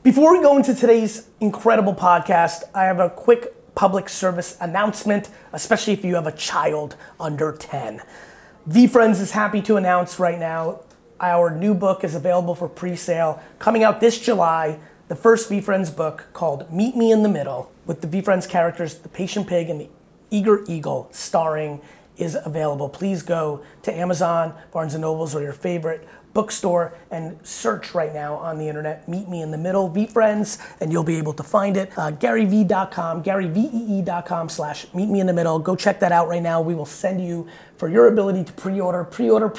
Before we go into today's incredible podcast, I have a quick public service announcement, especially if you have a child under 10. VeeFriends is happy to announce right now our new book is available for pre-sale, coming out this July, the first VeeFriends book called Meet Me in the Middle, with the VeeFriends characters, the Patient Pig and the Eager Eagle starring, is available. Please go to Amazon, Barnes & Nobles, or your favorite bookstore and search right now on the internet, Meet Me in the Middle, VeeFriends, and you'll be able to find it. GaryVee.com, GaryVee.com/Meet Me in the Middle. Go check that out right now. We will send you, for your ability to pre-order,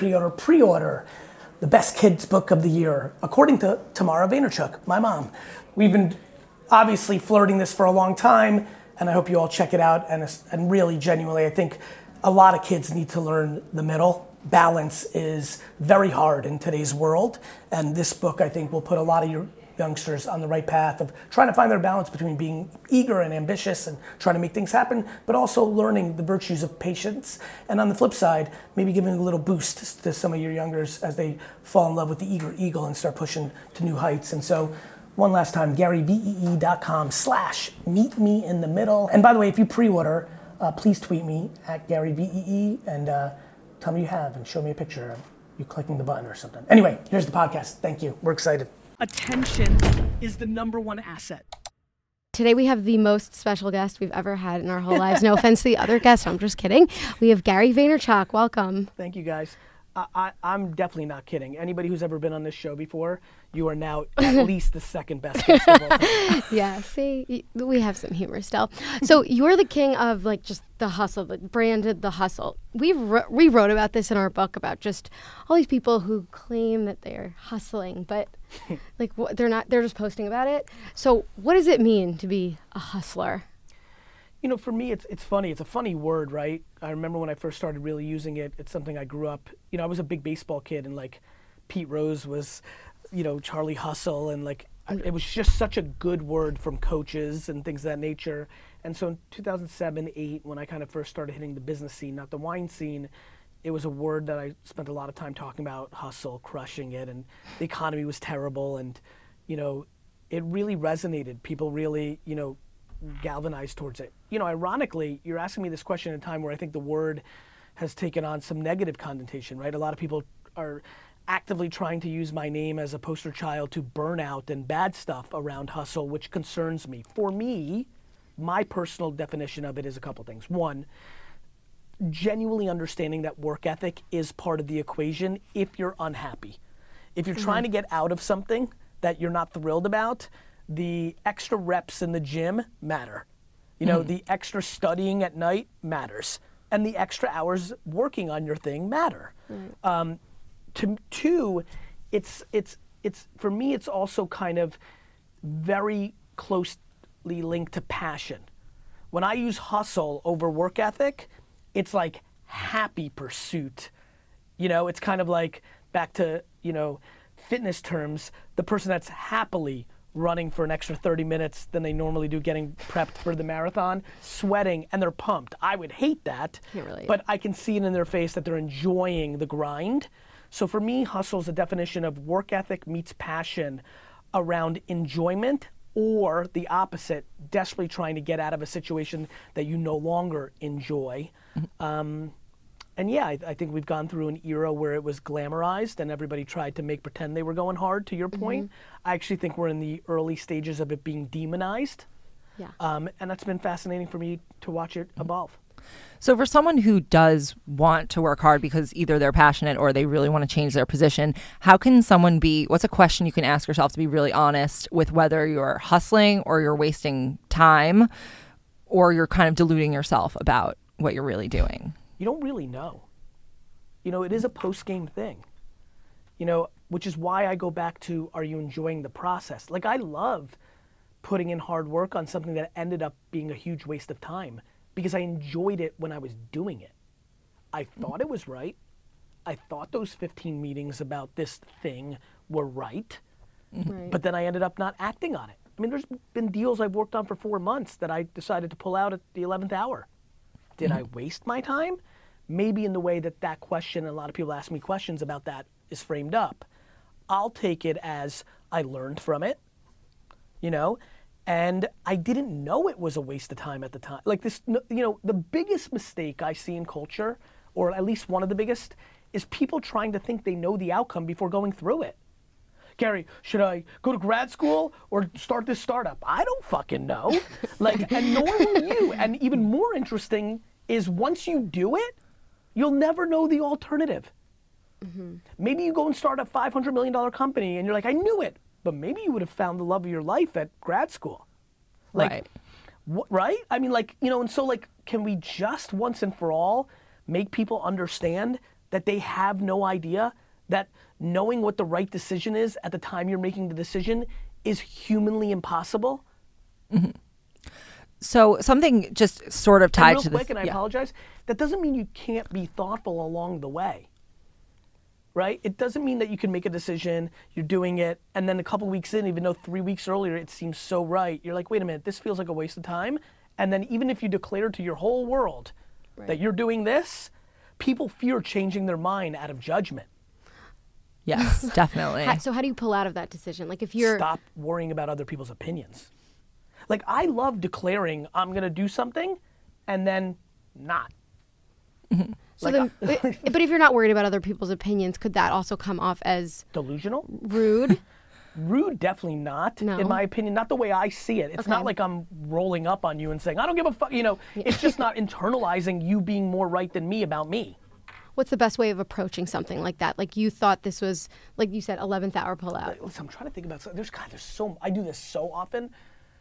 the best kids book of the year, according to Tamara Vaynerchuk, my mom. We've been obviously flirting this for a long time, and I hope you all check it out. And really, genuinely, I think a lot of kids need to learn the middle. Balance is very hard in today's world, and this book, I think, will put a lot of your youngsters on the right path of trying to find their balance between being eager and ambitious and trying to make things happen, but also learning the virtues of patience. And on the flip side, maybe giving a little boost to some of your youngsters as they fall in love with the Eager Eagle and start pushing to new heights. And so, one last time, GaryVee.com/Meet Me in the Middle. And by the way, if you pre-order, please tweet me at GaryVee and tell me you have and show me a picture of you clicking the button or something. Anyway, here's the podcast. Thank you. We're excited. Attention is the number one asset. Today we have the most special guest we've ever had in our whole lives. No offense to the other guests, I'm just kidding. We have Gary Vaynerchuk. Welcome. Thank you, guys. I'm definitely not kidding. Anybody who's ever been on this show before, you are now at least the second best guest of all time. Yeah, see, we have some humor still. So you're the king of like just the hustle, branded the hustle. We wrote about this in our book about just all these people who claim that they're hustling, but like they're not. They're just posting about it. So what does it mean to be a hustler? You know, for me, it's funny. It's a funny word, right? I remember when I first started really using it. It's something I grew up. You know, I was a big baseball kid, and like Pete Rose was, you know, Charlie Hustle, and like it was just such a good word from coaches and things of that nature. And so in 2007, 8, when I kind of first started hitting the business scene, not the wine scene, it was a word that I spent a lot of time talking about, hustle, crushing it, and the economy was terrible, and you know, it really resonated. People really, you know, galvanized towards it. You know, ironically, you're asking me this question at a time where I think the word has taken on some negative connotation, right? A lot of people are actively trying to use my name as a poster child to burnout and bad stuff around hustle, which concerns me. For me, my personal definition of it is a couple things. One, genuinely understanding that work ethic is part of the equation if you're unhappy. If you're trying to get out of something that you're not thrilled about, the extra reps in the gym matter. You know, the extra studying at night matters. And the extra hours working on your thing matter. Two, it's for me, it's also kind of very closely linked to passion. When I use hustle over work ethic, it's like happy pursuit. You know, it's kind of like back to, you know, fitness terms, the person that's happily running for an extra 30 minutes than they normally do getting prepped for the marathon, sweating, and they're pumped. I would hate that, but I can see it in their face that they're enjoying the grind. So for me, hustle is a definition of work ethic meets passion around enjoyment, or the opposite, desperately trying to get out of a situation that you no longer enjoy. And yeah, I think we've gone through an era where it was glamorized and everybody tried to pretend they were going hard, to your point. I actually think we're in the early stages of it being demonized. Yeah. And that's been fascinating for me to watch it evolve. So for someone who does want to work hard because either they're passionate or they really want to change their position, how can someone what's a question you can ask yourself to be really honest with whether you're hustling or you're wasting time or you're kind of deluding yourself about what you're really doing? You don't really know. You know, it is a post-game thing. You know, which is why I go back to, are you enjoying the process? Like, I love putting in hard work on something that ended up being a huge waste of time because I enjoyed it when I was doing it. I thought it was right. I thought those 15 meetings about this thing were right, but then I ended up not acting on it. I mean, there's been deals I've worked on for 4 months that I decided to pull out at the 11th hour. Did I waste my time? Maybe in the way that question, and a lot of people ask me questions about that, is framed up. I'll take it as I learned from it. you know? And I didn't know it was a waste of time at the time. Like this, you know, the biggest mistake I see in culture, or at least one of the biggest, is people trying to think they know the outcome before going through it. Gary, should I go to grad school or start this startup? I don't fucking know. Like, and nor will you. And even more interesting is once you do it, you'll never know the alternative. Maybe you go and start a $500 million company and you're like, I knew it. But maybe you would have found the love of your life at grad school. Like, Right. Right? I mean, like, you know, and so like, can we just once and for all make people understand that they have no idea, that knowing what the right decision is at the time you're making the decision is humanly impossible? So something just sort of And tied real to quick, this. and I apologize, that doesn't mean you can't be thoughtful along the way. Right? It doesn't mean that you can make a decision, you're doing it, and then a couple weeks in, even though 3 weeks earlier it seems so right, you're like, wait a minute, this feels like a waste of time. And then even if you declare to your whole world that you're doing this, people fear changing their mind out of judgment. Yes, definitely. So how do you pull out of that decision? Like if you're Stop worrying about other people's opinions. Like I love declaring I'm gonna do something and then not. so like, then, but if you're not worried about other people's opinions, could that also come off as Delusional? rude? Rude, definitely not, No. in my opinion. Not the way I see it. It's Okay. not like I'm rolling up on you and saying, I don't give a fuck, you know. It's just not internalizing you being more right than me about me. What's the best way of approaching something like that? Like you thought this was, like you said, 11th hour pullout. Listen, I'm trying to think about, there's so, I do this so often.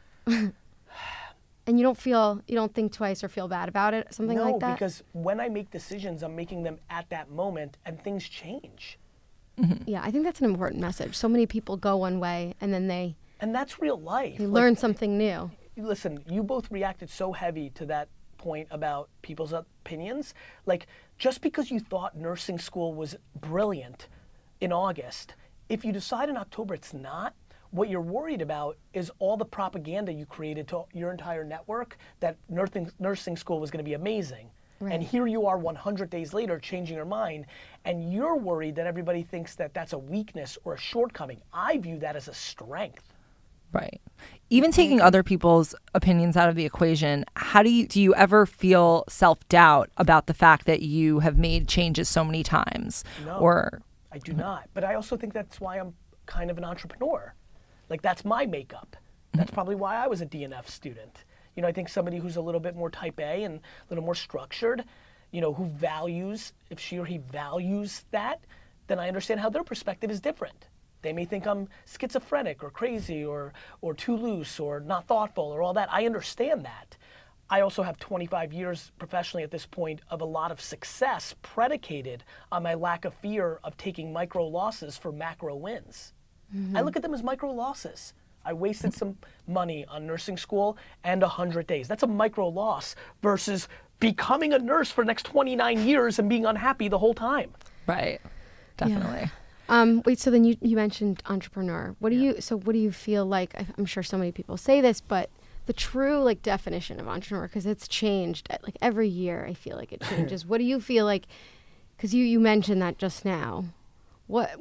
And you don't think twice or feel bad about it, something No, like that? because when I make decisions, I'm making them at that moment and things change. Yeah, I think that's an important message. So many people go one way and then they And that's real life. Like, learn something new. listen, you both reacted so heavy to that point about people's opinions. Like, just because you thought nursing school was brilliant in August, if you decide in October it's not, what you're worried about is all the propaganda you created to your entire network that nursing school was going to be amazing. And here you are 100 days later changing your mind, and you're worried that everybody thinks that that's a weakness or a shortcoming. I view that as a strength. Right. Even taking other people's opinions out of the equation, how do you ever feel self-doubt about the fact that you have made changes so many times? No. Or I do not. But I also think that's why I'm kind of an entrepreneur. Like, that's my makeup. That's probably why I was a DNF student. You know, I think somebody who's a little bit more type A and a little more structured, you know, who values, if she or he values that, then I understand how their perspective is different. They may think I'm schizophrenic or crazy or too loose or not thoughtful or all that. I understand that. I also have 25 years professionally at this point of a lot of success predicated on my lack of fear of taking micro losses for macro wins. I look at them as micro losses. I wasted some money on nursing school and 100 days. That's a micro loss versus becoming a nurse for the next 29 years and being unhappy the whole time. right. Definitely. Wait, so then you mentioned entrepreneur. What do you feel like, I'm sure so many people say this, but the true like definition of entrepreneur, because it's changed like every year, I feel like it changes. What do you feel like, because you mentioned that just now, what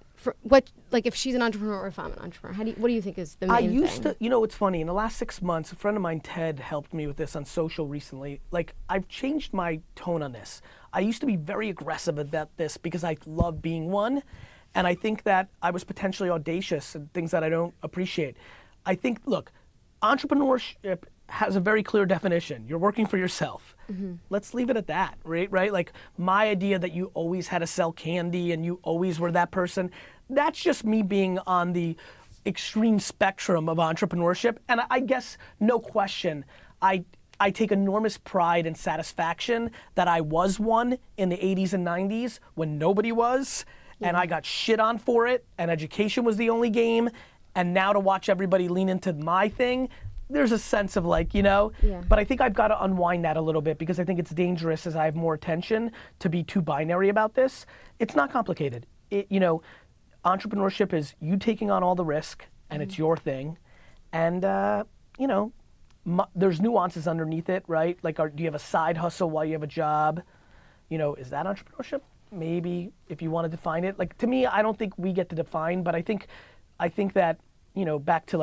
like if she's an entrepreneur or if I'm an entrepreneur, what do you think is the main I used thing? to, you know, it's funny, in the last 6 months, a friend of mine, Ted, helped me with this on social recently. Like, I've changed my tone on this. I used to be very aggressive about this because I love being one. And I think that I was potentially audacious and things that I don't appreciate. I think, look, entrepreneurship has a very clear definition. You're working for yourself. Let's leave it at that, right? Like, my idea that you always had to sell candy and you always were that person, that's just me being on the extreme spectrum of entrepreneurship. And I guess, no question, I take enormous pride and satisfaction that I was one in the 80s and 90s when nobody was, and I got shit on for it, and education was the only game, and now to watch everybody lean into my thing, there's a sense of like, you know, Yeah. but I think I've got to unwind that a little bit because I think it's dangerous as I have more attention to be too binary about this. It's not complicated. You know, entrepreneurship is you taking on all the risk and it's your thing. And, you know, there's nuances underneath it, right? Like, do you have a side hustle while you have a job? You know, is that entrepreneurship? Maybe, if you want to define it. Like, to me, I don't think we get to define, but I think that, you know, back to like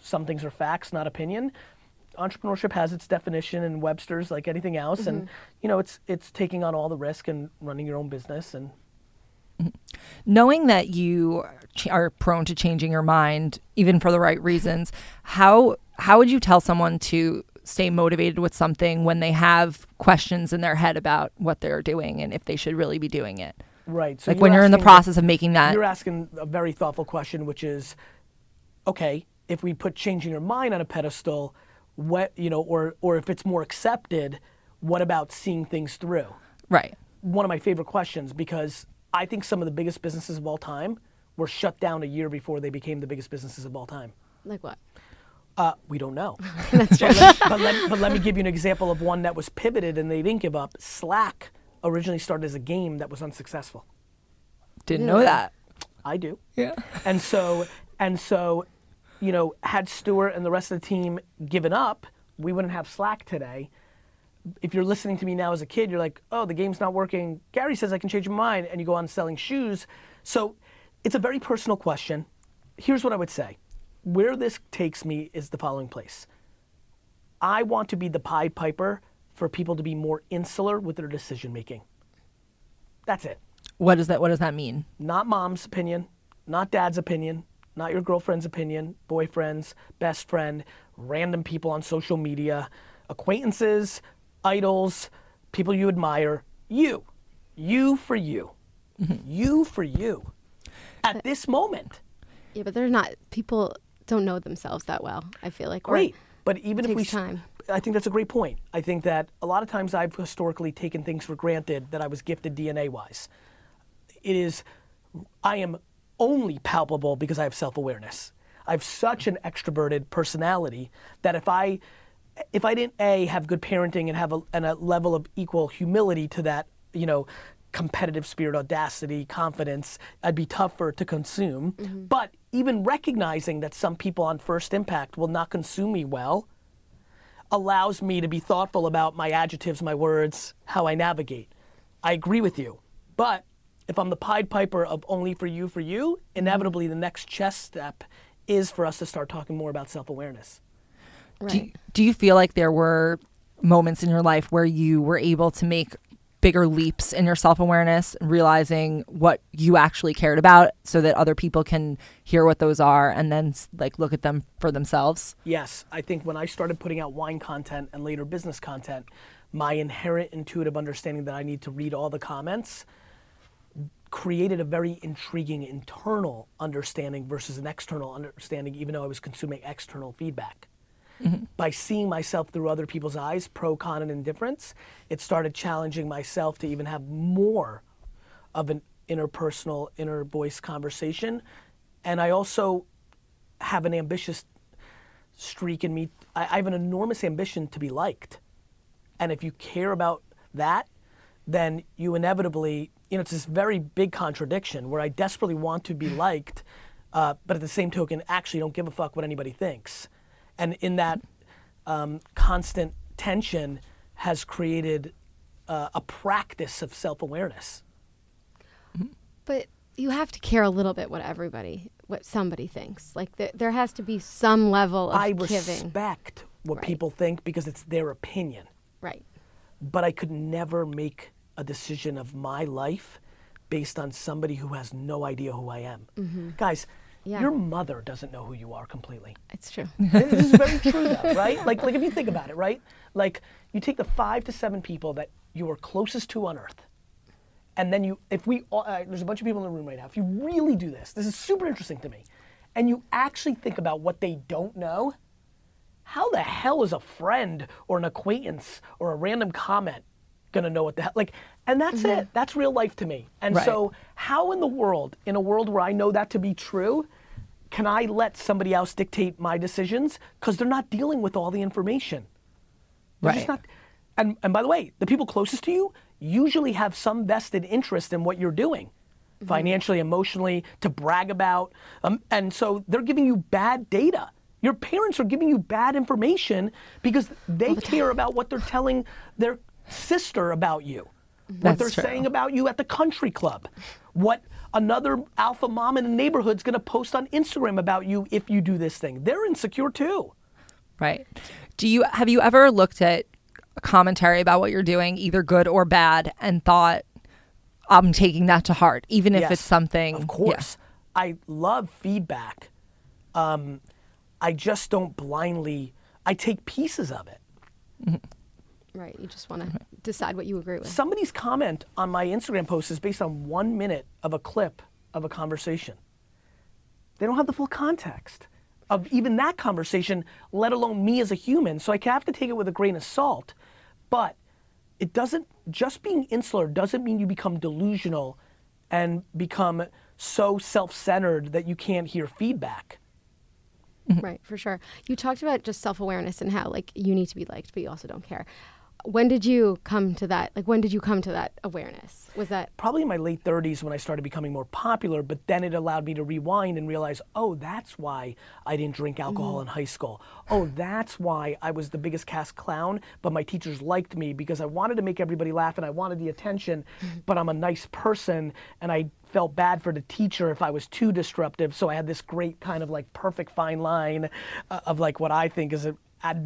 some things are facts, not opinion. Entrepreneurship has its definition in Webster's like anything else, and you know, it's taking on all the risk and running your own business. And knowing that you are prone to changing your mind, even for the right reasons, how would you tell someone to stay motivated with something when they have questions in their head about what they're doing and if they should really be doing it? Right. So like when you're in the process of making that. You're asking a very thoughtful question, which is, okay, if we put changing your mind on a pedestal, what, you know, or if it's more accepted, what about seeing things through? Right. One of my favorite questions, because I think some of the biggest businesses of all time were shut down a year before they became the biggest businesses of all time. Like what? We don't know. That's true. But let me give you an example of one that was pivoted and they didn't give up. Slack originally started as a game that was unsuccessful. Didn't know that. I do. Yeah. And so, you know, had Stuart and the rest of the team given up, we wouldn't have Slack today. If you're listening to me now as a kid, you're like, oh, the game's not working. Gary says I can change my mind, and you go on selling shoes. So it's a very personal question. Here's what I would say. Where this takes me is the following place. I want to be the Pied Piper for people to be more insular with their decision making. That's it. What does that mean? Not mom's opinion, not dad's opinion, not your girlfriend's opinion, boyfriend's, best friend, random people on social media, acquaintances, idols, people you admire. You for you. You for you. At this moment. Yeah, but they're not, people don't know themselves that well, I feel like. Great. But even if we, time. I think that's a great point. I think that a lot of times I've historically taken things for granted that I was gifted DNA-wise. I am only palpable because I have self-awareness. I have such an extroverted personality that if I didn't have good parenting and have a level of equal humility to that, you know, competitive spirit, audacity, confidence, I'd be tougher to consume. But even recognizing that some people on first impact will not consume me well allows me to be thoughtful about my adjectives, my words, how I navigate. I agree with you. But if I'm the Pied Piper of only for you, inevitably the next chess step is for us to start talking more about self-awareness. Right. Do you feel like there were moments in your life where you were able to make bigger leaps in your self-awareness, realizing what you actually cared about so that other people can hear what those are and then like look at them for themselves? Yes. I think when I started putting out wine content and later business content, my inherent intuitive understanding that I need to read all the comments created a very intriguing internal understanding versus an external understanding, even though I was consuming external feedback. By seeing myself through other people's eyes, pro, con, and indifference, it started challenging myself to even have more of an interpersonal, inner voice conversation. And I also have an ambitious streak in me. I have an enormous ambition to be liked. And if you care about that, then you inevitably, you know, it's this very big contradiction where I desperately want to be liked, but at the same token, actually don't give a fuck what anybody thinks. And in that constant tension has created a practice of self-awareness. But you have to care a little bit what somebody thinks. Like there has to be some level of giving. I respect what Right. people think because it's their opinion. Right. But I could never make a decision of my life based on somebody who has no idea who I am. Guys, Yeah. your mother doesn't know who you are completely. It's true. This is very true though, right? Like if you think about it, right? Like you take the 5 to 7 people that you are closest to on earth, and then there's a bunch of people in the room right now. If you really do this is super interesting to me, and you actually think about what they don't know, how the hell is a friend or an acquaintance or a random comment gonna know what the hell, like, and that's it. That's real life to me. And Right. so how in the world, in a world where I know that to be true, can I let somebody else dictate my decisions? Because they're not dealing with all the information. They're just Right. not, and by the way, the people closest to you usually have some vested interest in what you're doing, financially, emotionally, to brag about, and so they're giving you bad data. Your parents are giving you bad information because they care about what they're telling their sister about you. what That's they're true. saying about you at the country club, what another alpha mom in the neighborhood's going to post on Instagram about you if you do this thing. They're insecure too. Right. Have you ever looked at a commentary about what you're doing, either good or bad, and thought, I'm taking that to heart, even if Yes, it's something? Of course. I love feedback. I just don't blindly, I take pieces of it. Right. You just want to decide what you agree with. Somebody's comment on my Instagram post is based on 1 minute of a clip of a conversation. They don't have the full context of even that conversation, let alone me as a human. So I have to take it with a grain of salt. But it doesn't, just being insular doesn't mean you become delusional and become so self-centered that you can't hear feedback. Right, for sure. You talked about just self-awareness and how like you need to be liked, but you also don't care. When did you come to that? Like, when did you come to that awareness? Was that Probably in my late 30s when I started becoming more popular, but then it allowed me to rewind and realize, oh, that's why I didn't drink alcohol in high school. Oh, that's why I was the biggest class clown, but my teachers liked me because I wanted to make everybody laugh and I wanted the attention, but I'm a nice person and I felt bad for the teacher if I was too disruptive. So I had this great kind of like perfect fine line of like what I think is an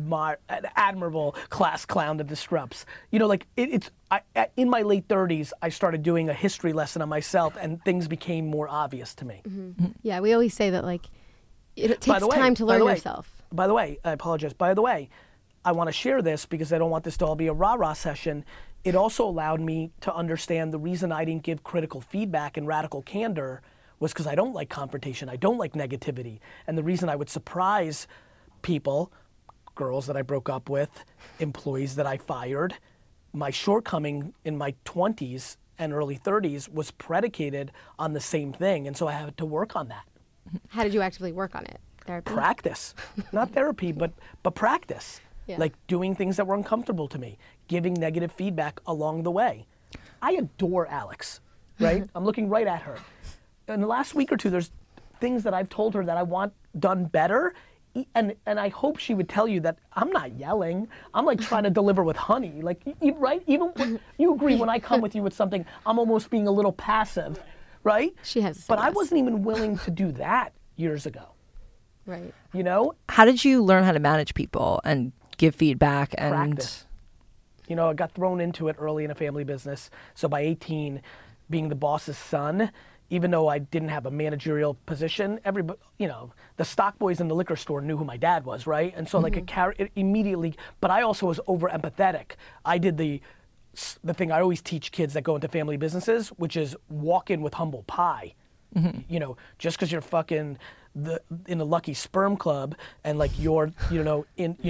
admirable class clown that disrupts. You know, like in my late 30s, I started doing a history lesson on myself and things became more obvious to me. Yeah, we always say that like it By takes the way- time to by the learn way- yourself. By the way, I apologize. By the way, I want to share this because I don't want this to all be a rah-rah session. It also allowed me to understand the reason I didn't give critical feedback and radical candor was because I don't like confrontation. I don't like negativity. And the reason I would surprise people, girls that I broke up with, employees that I fired, my shortcoming in my 20s and early 30s was predicated on the same thing. And so I had to work on that. How did you actively work on it? Therapy? Practice. Not therapy, but practice. Yeah. Like doing things that were uncomfortable to me, giving negative feedback along the way. I adore Alex, right? I'm looking right at her. In the last week or two, there's things that I've told her that I want done better. And I hope she would tell you that I'm not yelling. I'm like trying to deliver with honey. Like, right? Even when you agree when I come with you with something, I'm almost being a little passive, right? She has to say But I yes. wasn't even willing to do that years ago. Right. You know? How did you learn how to manage people and give feedback and Practice. You know, I got thrown into it early in a family business. So by 18, being the boss's son, even though I didn't have a managerial position, everybody, you know, the stock boys in the liquor store knew who my dad was, right? And so like it immediately, but I also was over empathetic. I did the thing I always teach kids that go into family businesses, which is walk in with humble pie. You know, just because you're fucking in a lucky sperm club and like you're, you know,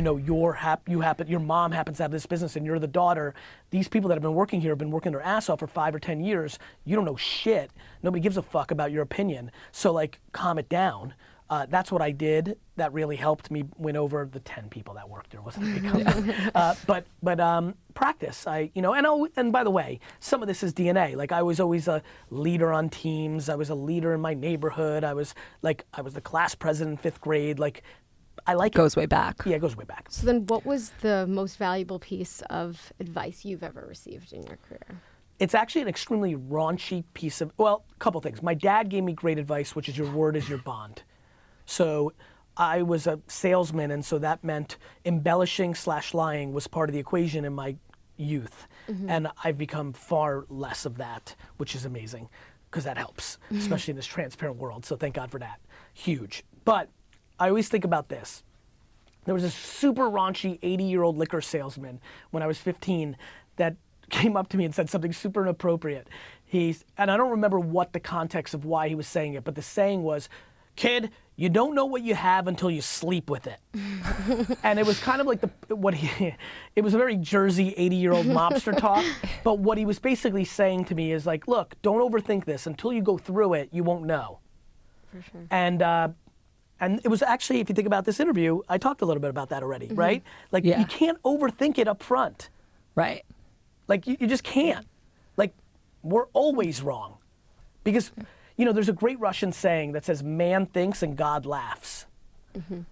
your mom happens to have this business and you're the daughter. These people that have been working here have been working their ass off for 5 or 10 years. You don't know shit. Nobody gives a fuck about your opinion. So like, calm it down. That's what I did. That really helped me win over the 10 people that worked there. Wasn't a big company. But practice. And by the way, some of this is DNA. Like I was always a leader on teams. I was a leader in my neighborhood. I was the class president in 5th grade. Like I like goes way back? Yeah, it goes way back. So then what was the most valuable piece of advice you've ever received in your career? It's actually an extremely raunchy piece of, well, a couple things. My dad gave me great advice, which is your word is your bond. So I was a salesman, and so that meant embellishing / lying was part of the equation in my youth. And I've become far less of that, which is amazing, because that helps, especially in this transparent world. So thank God for that. Huge. But I always think about this. There was a super raunchy 80-year-old liquor salesman when I was 15 that came up to me and said something super inappropriate. And I don't remember what the context of why he was saying it, but the saying was, "Kid, you don't know what you have until you sleep with it." And it was kind of like it was a very Jersey 80-year-old mobster talk, but what he was basically saying to me is like, look, don't overthink this. Until you go through it, you won't know. For sure. And it was actually, if you think about this interview, I talked a little bit about that already, right? Like, Yeah. you can't overthink it up front. Right. Like, you just can't. Like, we're always wrong. Because, you know, there's a great Russian saying that says, man thinks and God laughs.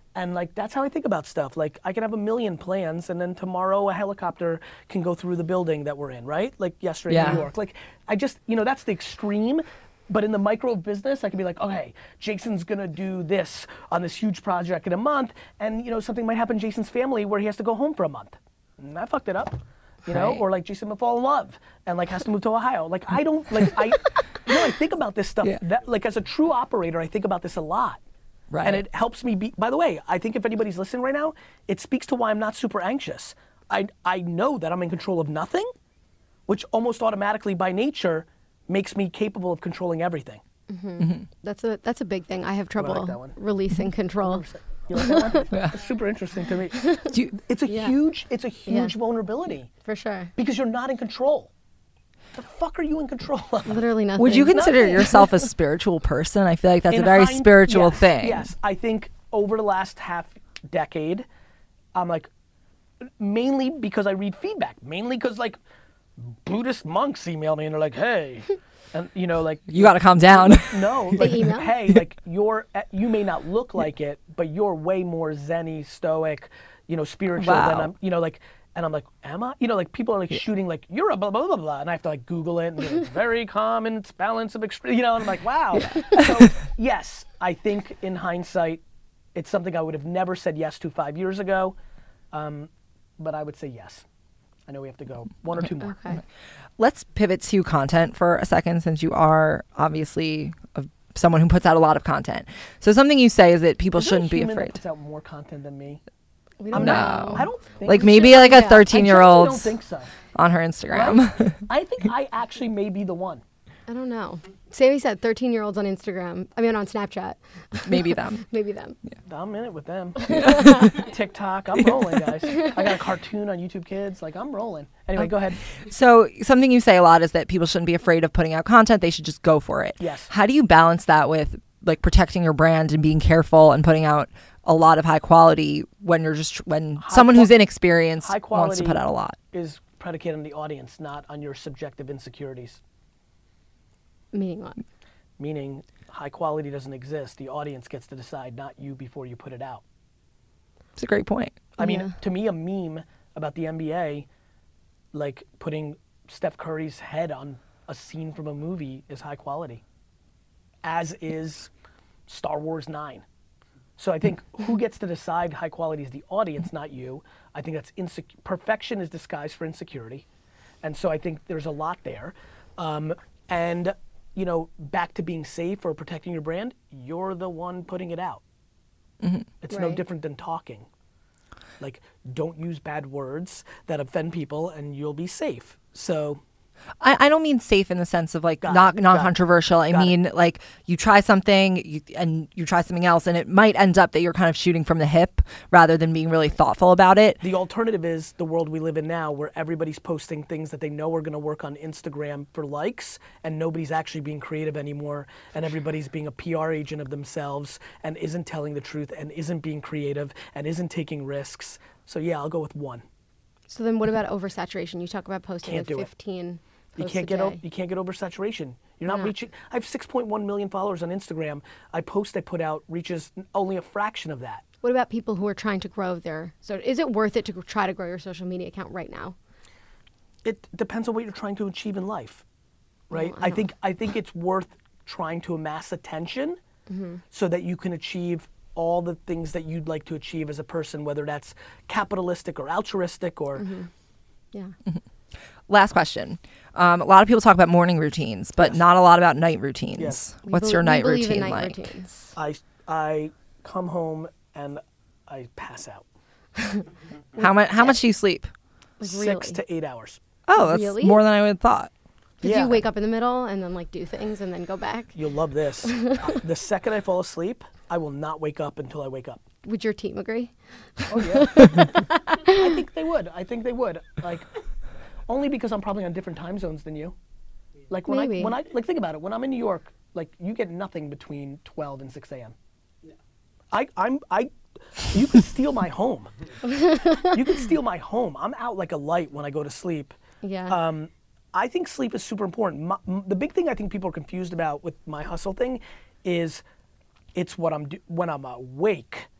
And like, that's how I think about stuff. Like, I can have a million plans, and then tomorrow a helicopter can go through the building that we're in, right? Like yesterday in New York. Like, I just, that's the extreme. But in the micro of business, I can be like, okay, Jason's gonna do this on this huge project in a month, and something might happen to Jason's family where he has to go home for a month. And I fucked it up, or like Jason will fall in love and like has to move to Ohio. Like I don't, like I think about this stuff, that, like as a true operator, I think about this a lot. Right. And it helps me be, by the way, I think if anybody's listening right now, it speaks to why I'm not super anxious. I know that I'm in control of nothing, which almost automatically by nature makes me capable of controlling everything. That's a big thing. I have I like trouble that one. releasing control. You like that one? It's super interesting to me. It's a huge vulnerability. For sure. Because you're not in control. The fuck are you in control of? Literally nothing. Would you consider Nothing. yourself a spiritual person? I feel like that's a In very hind- spiritual yes, thing. Yes, I think over the last half decade, I'm like, mainly because I read feedback, mainly because like Buddhist monks email me and they're like, hey, and like You got to calm down. no, like, email? hey, like you may not look like it, but you're way more zen-y, stoic, spiritual than Wow. I'm, and I'm like, am I? Like people are like shooting like, you're a blah, blah, blah, blah. And I have to like Google it and it's very calm in its balance of extreme, and I'm like, wow. So yes, I think in hindsight, it's something I would have never said yes to 5 years ago. But I would say yes. I know we have to go one or two more. Okay. Let's pivot to content for a second, since you are obviously someone who puts out a lot of content. So something you say is that people Is there a shouldn't be human that afraid. puts out more content than me? We I'm don't not. No. I don't think Like so. maybe like a Yeah. I 13-year-old I don't think so. on her Instagram. I think I actually may be the one. I don't know. Sammy said 13-year-olds on Instagram. I mean, on Snapchat. Maybe them. Maybe them. I'm in it with them. TikTok, I'm rolling, guys. I got a cartoon on YouTube Kids. Like, I'm rolling. Anyway, go ahead. So something you say a lot is that people shouldn't be afraid of putting out content. They should just go for it. Yes. How do you balance that with like protecting your brand and being careful and putting out a lot of high quality when you're just someone who's inexperienced high wants to quality put out a lot? Is predicated on the audience, not on your subjective insecurities. Meaning what? Meaning, high quality doesn't exist. The audience gets to decide, not you, before you put it out. It's a great point. I mean, Yeah. to me, a meme about the NBA, like putting Steph Curry's head on a scene from a movie, is high quality, as is Star Wars 9. So I think who gets to decide high quality is the audience, not you. I think that's perfection is disguised for insecurity. And so I think there's a lot there. And, back to being safe or protecting your brand, you're the one putting it out. It's no Right. different than talking. Like, don't use bad words that offend people and you'll be safe. So I don't mean safe in the sense of like Got not it. non-controversial. I Got mean like you try something and you try something else and it might end up that you're kind of shooting from the hip rather than being really thoughtful about it. the alternative is the world we live in now, where everybody's posting things that they know are going to work on Instagram for likes, and nobody's actually being creative anymore, and everybody's being a PR agent of themselves and isn't telling the truth and isn't being creative and isn't taking risks. So yeah, I'll go with one. So then what about oversaturation? You talk about posting Can't like do it. 15 You posts can't a get day. you can't get oversaturation. You're not Why not? reaching. I have 6.1 million followers on Instagram. I put out reaches only a fraction of that. What about people who are trying to grow their... So is it worth it to try to grow your social media account right now? It depends on what you're trying to achieve in life, right? I I think it's worth trying to amass attention Mm-hmm. so that you can achieve all the things that you'd like to achieve as a person, whether that's capitalistic or altruistic or. Mm-hmm. Yeah. Last question. A lot of people talk about morning routines, but not a lot about night routines. Yes. What's your night We believe routine in night like? routines. I come home and I pass out. How much do you sleep? Like, 6 really? to 8 hours. Oh, that's Really? more than I would have thought. Did Yeah. you wake up in the middle and then like do things and then go back? You'll love this. The second I fall asleep, I will not wake up until I wake up. Would your team agree? Oh yeah. I think they would. Like, only because I'm probably on different time zones than you. Like Maybe. when I like think about it. When I'm in New York, like you get nothing between 12 and 6 a.m. You can steal my home. You can steal my home. I'm out like a light when I go to sleep. Yeah. I think sleep is super important. The big thing I think people are confused about with my hustle thing is it's what when I'm awake,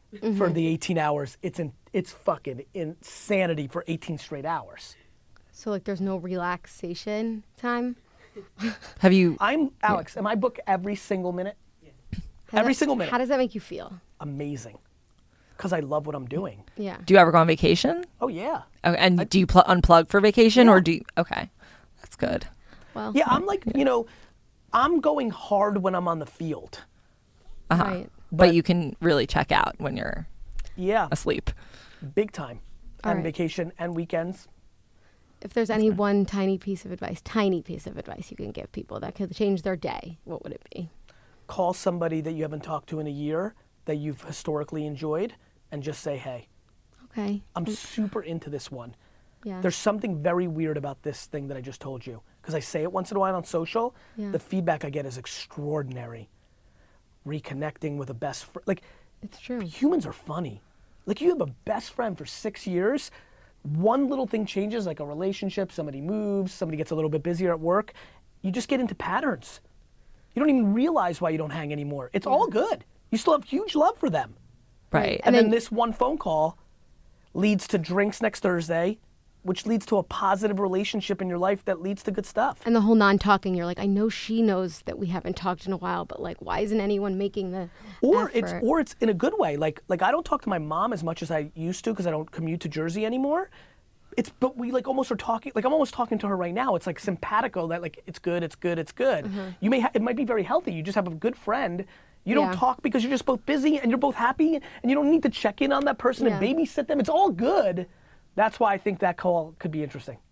for the 18 hours. It's fucking insanity for 18 straight hours. So like there's no relaxation time? Have you? I'm Alex, and I book every single minute. How Every does that- single minute. How does that make you feel? Amazing. Because I love what I'm doing. Yeah. Do you ever go on vacation? Oh, yeah. Okay, and do you unplug for vacation, Yeah. or do you? Okay, that's good. Well, Yeah, I'm like, I'm going hard when I'm on the field. right. But you can really check out when you're Yeah, asleep. big time. All And right. vacation and weekends. If there's any one tiny piece of advice you can give people that could change their day, what would it be? Call somebody that you haven't talked to in a year that you've historically enjoyed and just say, hey, Okay. I'm super into this one. Yeah. There's something very weird about this thing that I just told you. Because I say it once in a while on social. Yeah. The feedback I get is extraordinary. Reconnecting with a best friend. Like, It's true. humans are funny. Like, you have a best friend for 6 years. One little thing changes, like a relationship, somebody moves, somebody gets a little bit busier at work. You just get into patterns. You don't even realize why you don't hang anymore. It's all good. You still have huge love for them. Right. And then- then this one phone call leads to drinks next Thursday, which leads to a positive relationship in your life that leads to good stuff. And the whole non-talking, you're like, I know she knows that we haven't talked in a while, but like, why isn't anyone making the Or effort? it's in a good way. Like I don't talk to my mom as much as I used to because I don't commute to Jersey anymore. But we like almost are talking. Like I'm almost talking to her right now. It's like simpatico that like it's good. You may it might be very healthy. You just have a good friend. You don't Yeah. talk because you're just both busy and you're both happy and you don't need to check in on that person and Yeah. babysit them. It's all good. That's why I think that call could be interesting.